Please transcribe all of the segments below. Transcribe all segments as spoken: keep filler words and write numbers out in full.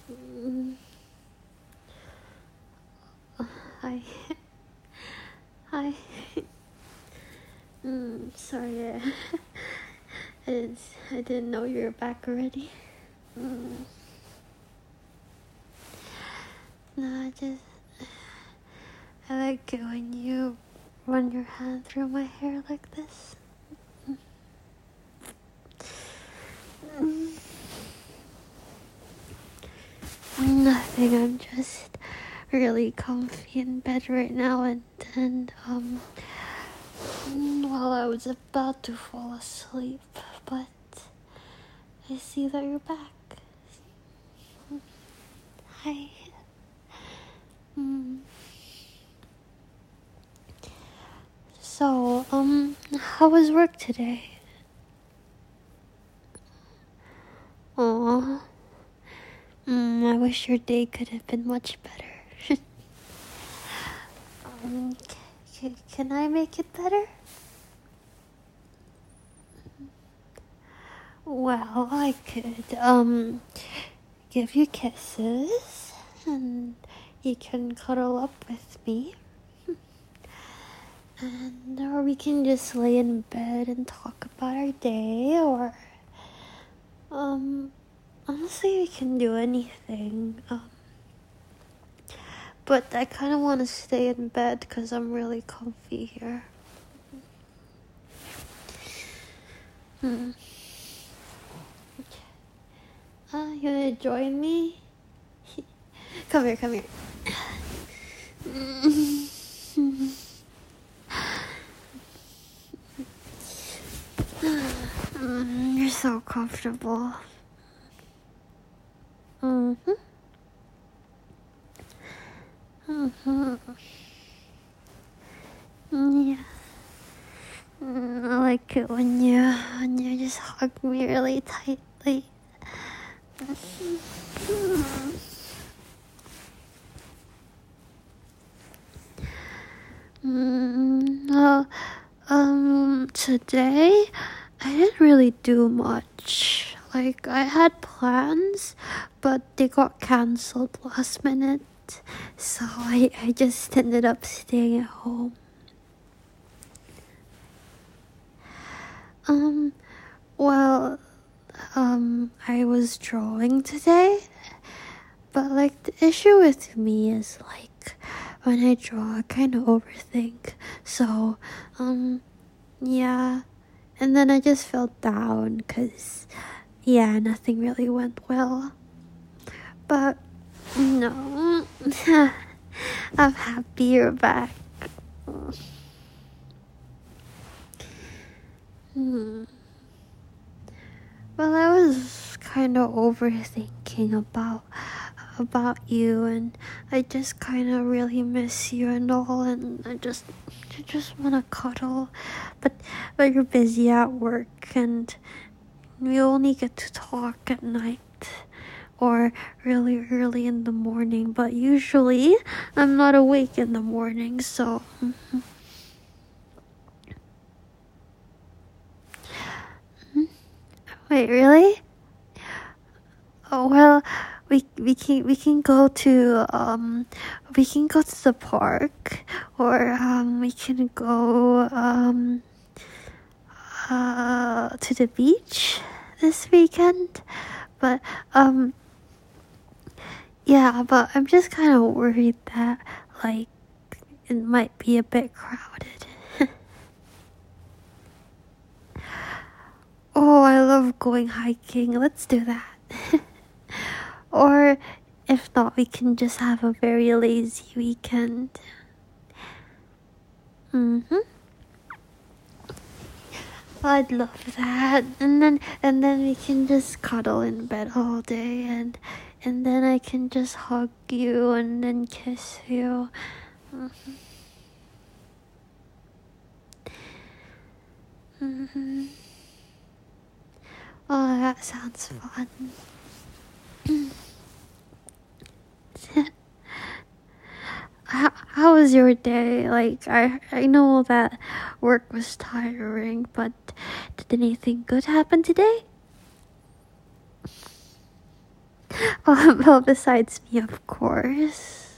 Mm. Hi. Hi. Mm, sorry. I, I, didn't, I didn't know you were back already. Mm. No, I just... I like it when you run your hand through my hair like this. Mm. Nothing, I'm just really comfy in bed right now, and, and um, well, I was about to fall asleep, but I see that you're back. Hi. Mm. So, um, how was work today? Aw. Mm, I wish your day could have been much better. um, c- can I make it better? Well, I could, um, give you kisses, and you can cuddle up with me. And, or we can just lay in bed and talk about our day, or, um, honestly, we can do anything. Um, but I kind of want to stay in bed because I'm really comfy here. Hmm. Uh, you wanna join me? Come here, come here. Mm, you're so comfortable. Mm-hmm. Mm-hmm. Yeah. Mm, I like it when you when you just hug me really tightly. Mm, well, um, today I didn't really do much. Like, I had plans, but they got cancelled last minute, so I, I just ended up staying at home. Um, well, um, I was drawing today, but, like, the issue with me is, like, when I draw, I kind of overthink, so, um, yeah, and then I just felt down, cause, yeah, nothing really went well, but, no, I'm happy you're back. Hmm. Well, I was kind of overthinking about about you, and I just kind of really miss you and all, and I just I just want to cuddle, but but you're busy at work, and we only get to talk at night or really early in the morning, but usually I'm not awake in the morning, so wait, really? Oh, well, we we can we can go to um we can go to the park, or um we can go um uh to the beach this weekend. But um yeah, but I'm just kind of worried that, like, it might be a bit crowded. Oh, I love going hiking. Let's do that. Or if not, we can just have a very lazy weekend. Mm-hmm. I'd love that. And then and then we can just cuddle in bed all day, and and then I can just hug you and then kiss you. Mm-hmm. Mm-hmm. Oh, that sounds fun. How, how was your day? Like, I I know that work was tiring, but did anything good happen today? Oh, well, besides me, of course.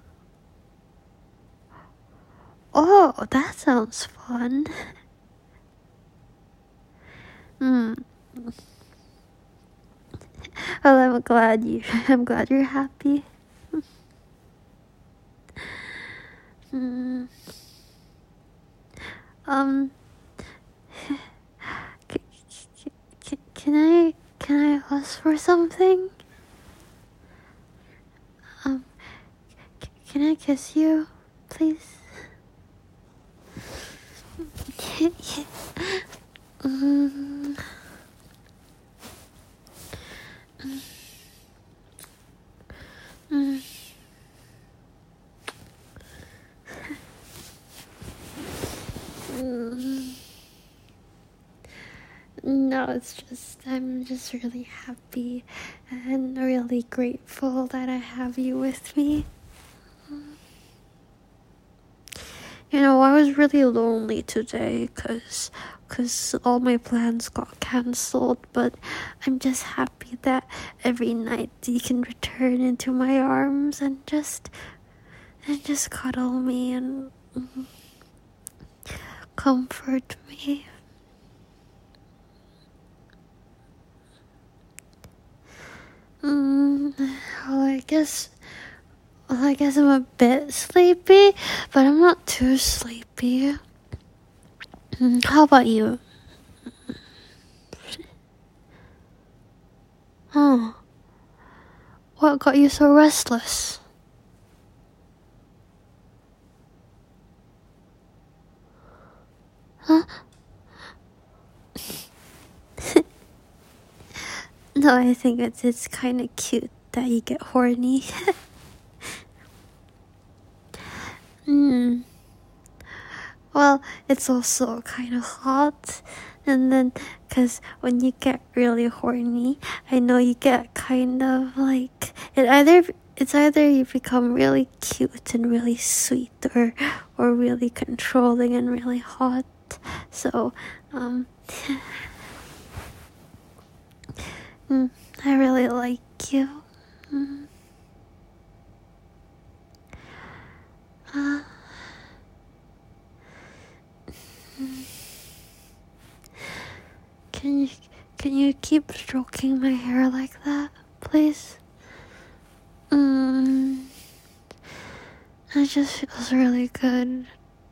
Oh, that sounds fun. Hmm. Well, I'm glad you. I'm glad you're happy. Hmm. Um. C- c- c- can I? Can I ask for something? Um. C- can I kiss you, please? Mm. Mm. Mm. No, it's just, I'm just really happy and really grateful that I have you with me. You know, I was really lonely today because cause all my plans got cancelled, but I'm just happy that every night you can return into my arms and just, and just cuddle me and mm, comfort me. Mm, well, I guess, well, I guess I'm a bit sleepy, but I'm not too sleepy. Mm, how about you? Oh, what got you so restless? Huh? No, I think it's it's kind of cute that you get horny. Hmm. Well, it's also kind of hot. And then, because when you get really horny, I know you get kind of like, it either, it's either you become really cute and really sweet or, or really controlling and really hot. So, um, mm, I really like you. Mm. Uh, Can you can you keep stroking my hair like that, please? Mm, it just feels really good.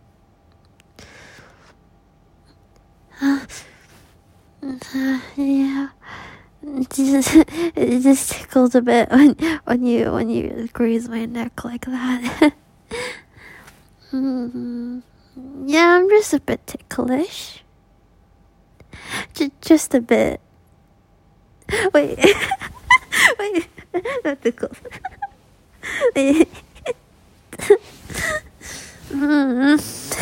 Uh, uh, yeah, it just, it just tickles a bit when when you when you graze my neck like that. mm, yeah, I'm just a bit ticklish. J- just a bit. Wait, wait, that tickles. Wait. Mm.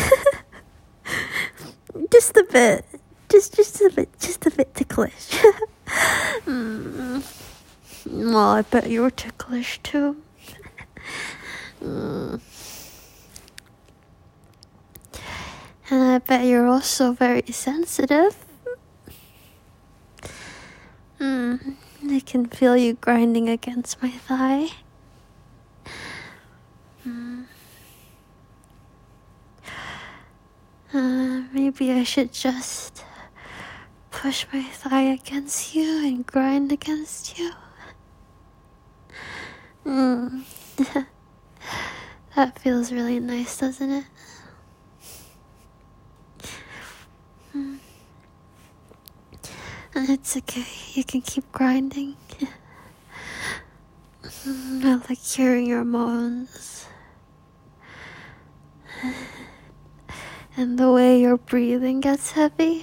Just a bit. Just just a bit. Just a bit ticklish. mm. Well, I bet you're ticklish too. mm. And I bet you're also very sensitive. Mm. I can feel you grinding against my thigh. Mm. Uh, maybe I should just push my thigh against you and grind against you. Mm. That feels really nice, doesn't it? Mm. And it's okay, you can keep grinding. Mm, I like hearing your moans. And the way your breathing gets heavy.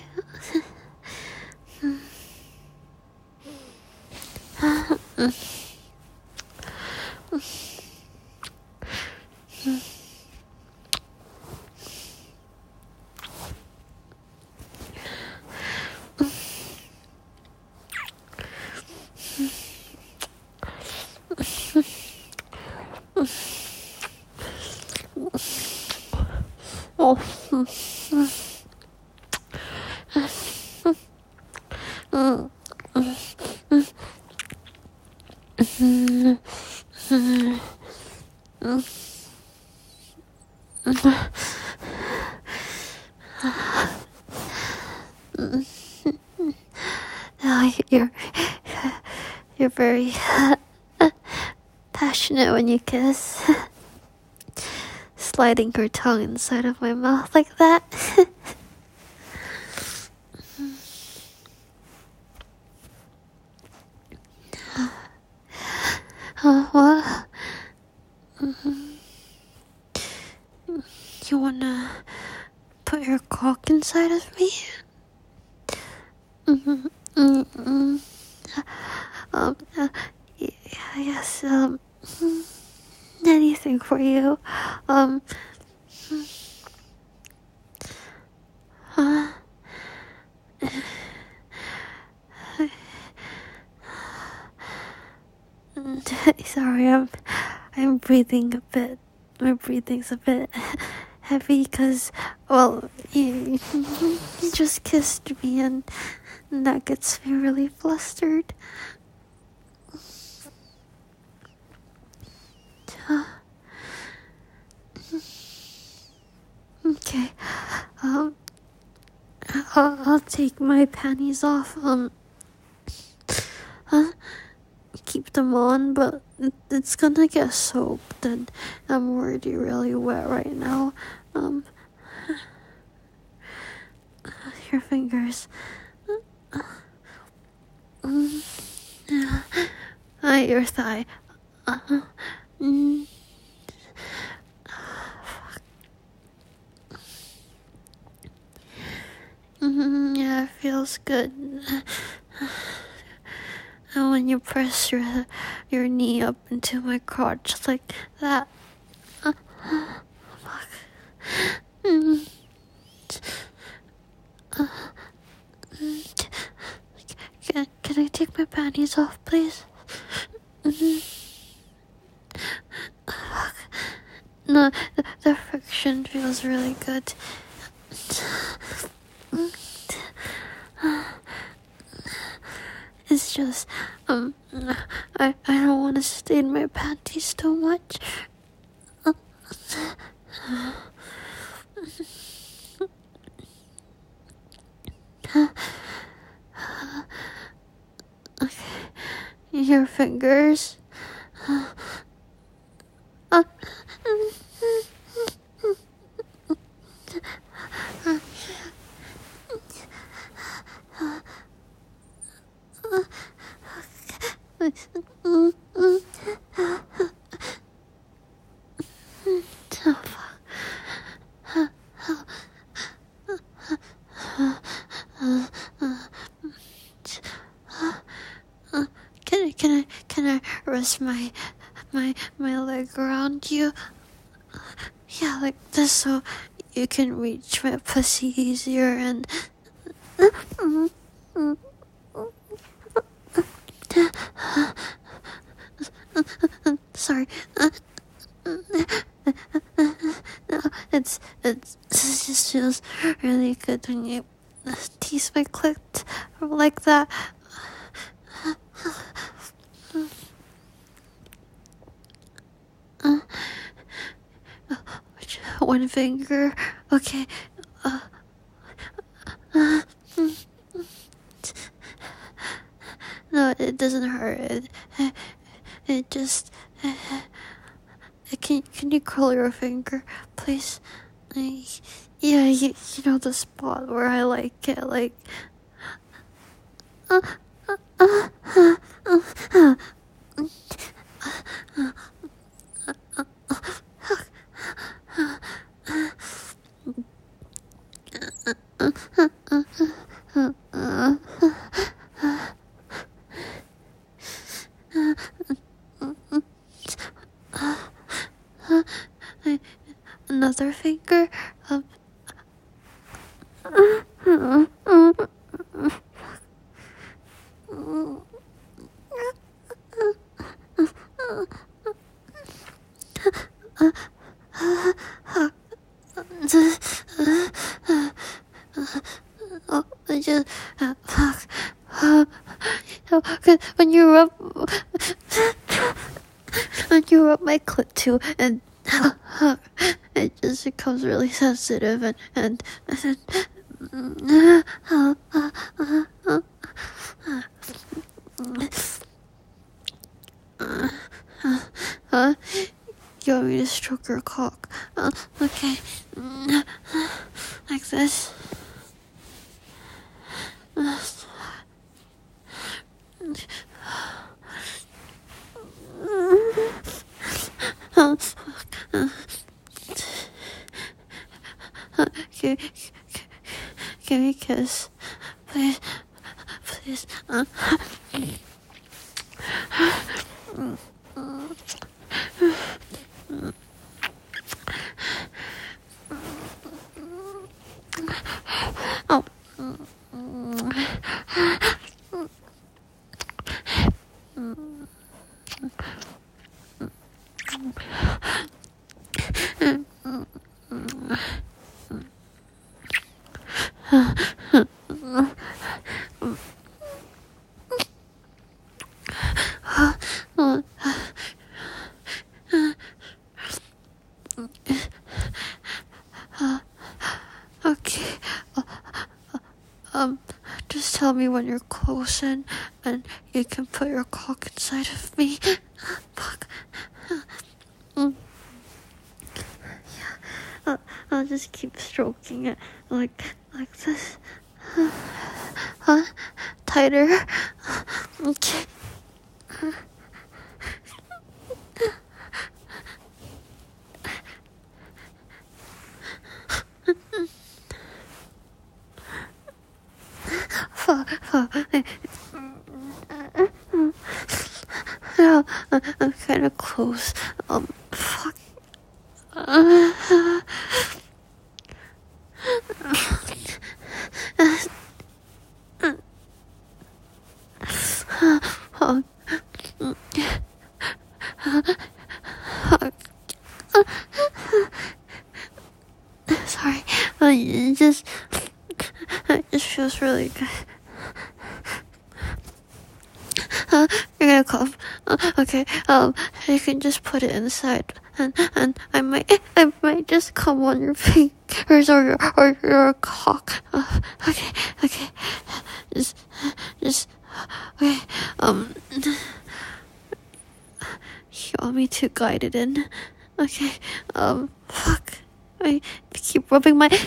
Oh. Oh, you're you're very passionate when you kiss, sliding your tongue inside of my mouth like that. uh, what? You wanna put your cock inside of me? Mm-hmm. Mm-hmm. Um, uh, yeah, yes, um, anything for you. Um, uh, sorry, I'm, I'm breathing a bit, my breathing's a bit heavy because, well, you, you just kissed me and that gets me really flustered. Uh, okay, um, I'll, I'll take my panties off, um, uh, keep them on, but it's gonna get soaked and I'm already really wet right now. Um, your fingers. Mm, uh, your thigh. Uh, mm, mm, yeah, it feels good. And when you press your your knee up into my crotch like that. Uh, fuck. Mm. Uh, mm. Can, can I take my panties off, please? Mm-hmm. Fuck. No, the, the friction feels really good. It's just, um, I, I don't want to stain my panties too much. Okay, your fingers. Uh, Can I, can I, can I rest my, my, my leg around you? Yeah, like this, so you can reach my pussy easier and. Sorry. No, it's it's it just feels really good when you tease my clit like that. Uh, one finger, okay. Uh, uh, no, it doesn't hurt. It, it just. Uh, can can you curl your finger, please? Uh, yeah, you you know the spot where I like it, like. Uh, uh, uh, uh, uh, uh. Another finger. Um. Oh, I just uh, fuck. Uh, when you rub you rub my clit too, and it just becomes really sensitive, and and, and uh, you want me to stroke your cock? Uh, okay, like this. Give, give me a kiss, please, please. Uh. Oh. Okay. Uh, um, just tell me when you're close, and, and you can put your cock inside of me. Fuck. Mm. Yeah. Uh, I'll just keep stroking it like like this. Huh? Tighter. Okay. Fuck, fuck. Yeah, I'm kind of close. Um, fuck. Uh, Sorry, uh, it just, it just feels really good. Uh, you're gonna cough. Uh, okay, um, you can just put it inside, and and I might, I might just come on your fingers or your or your cock. Uh, okay, okay, just, just, okay. Um, you want me to guide it in? Okay. Um, fuck. I keep rubbing my.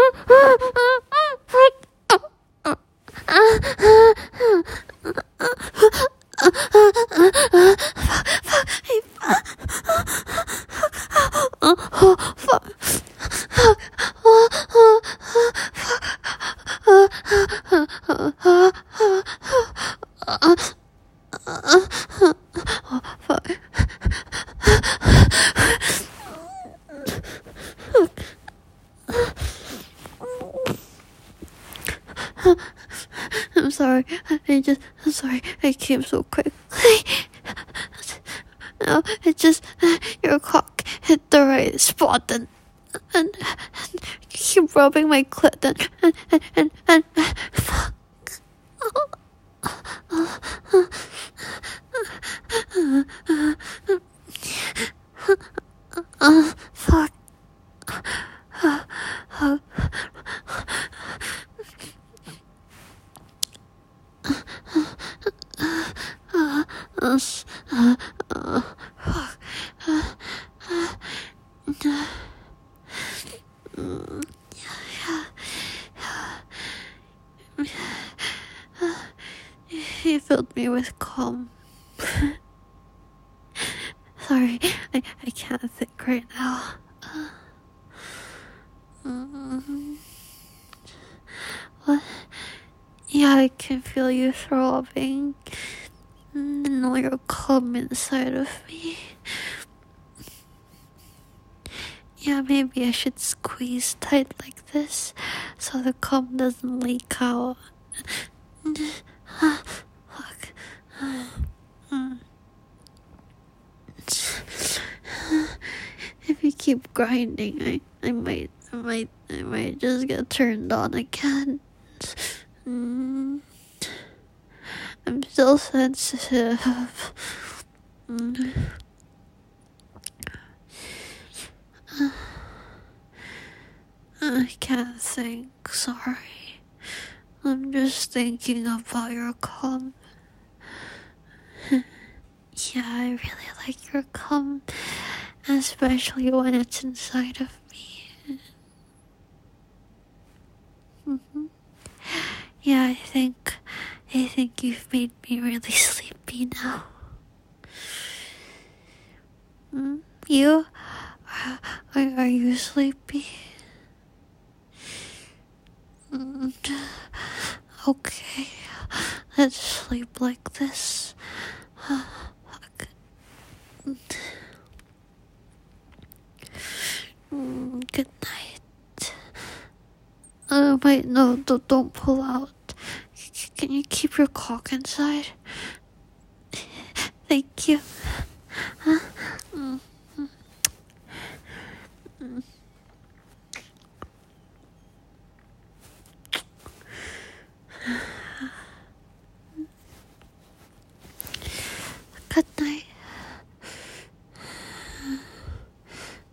I'm sorry. I just. I'm sorry. I came so quickly. No, it just your cock hit the right spot, and and, and you keep rubbing my clit, and and and and, and fuck. Uh, fuck. He filled me with calm. Sorry, I, I can't think right now. Mm. What? Yeah, I can feel you throbbing. And all your cum inside of me. Yeah, maybe I should squeeze tight like this so the cum doesn't leak out. Fuck. If you keep grinding, I, I might, I might, I might just get turned on again. Mm. I'm still sensitive. Mm. anything, sorry. I'm just thinking about your cum. Yeah, I really like your cum, especially when it's inside of me. Mm-hmm. Yeah, I think, I think you've made me really sleepy now. Mm, you? Are, are you sleepy? Mm, okay, let's sleep like this. Mm, good night. Uh, wait, no, don't, don't pull out. C- can you keep your cock inside? Thank you. Huh? Mm, mm, mm. Good night.